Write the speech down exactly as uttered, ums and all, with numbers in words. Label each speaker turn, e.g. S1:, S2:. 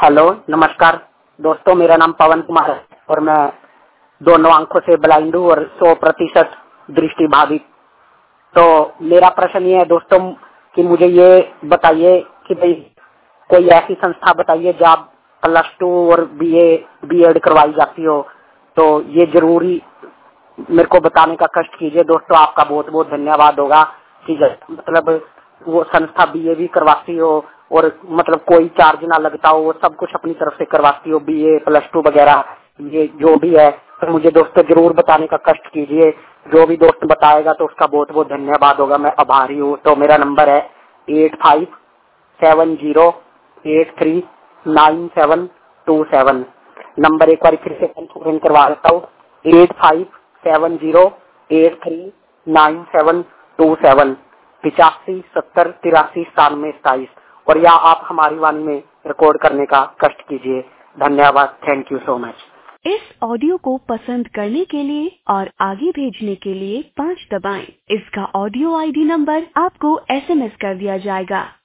S1: Hello, नमस्कार दोस्तों। मेरा नाम पवन कुमार है और मैं दोनों आंखों से ब्लाइंड हूँ और सौ प्रतिशत दृष्टि बाधित। तो मेरा प्रश्न ये है दोस्तों कि मुझे ये बताइए कि भाई कोई ऐसी संस्था बताइए जहाँ प्लस टू और बीए बीएड करवाई जाती हो। तो ये जरूरी मेरे को बताने का कष्ट कीजिए दोस्तों। आपका बहुत बहुत धन्यवाद होगा। ठीक है, मतलब वो संस्था बीए भी करवाती हो और मतलब कोई चार्ज ना लगता हो, वो सब कुछ अपनी तरफ से करवाती हो, बीए प्लस टू वगैरह ये जो भी है। तो मुझे दोस्तों जरूर बताने का कष्ट कीजिए। जो भी दोस्त बताएगा तो उसका बहुत बहुत धन्यवाद होगा, मैं आभारी हूँ। तो मेरा नंबर है eight five seven zero eight three nine seven two seven. Number एक बार फिर से कंफर्म करवा देता हूँ, eight five seven zero eight three nine seven two seven, पिचासी सत्तर तिरासी सतानवे सताइस। और या आप हमारी वाणी में रिकॉर्ड करने का कष्ट कीजिए। धन्यवाद। Thank you so much.
S2: इस ऑडियो को पसंद करने के लिए और आगे भेजने के लिए पाँच दबाएं। इसका ऑडियो आईडी नंबर आपको एसएमएस कर दिया जाएगा।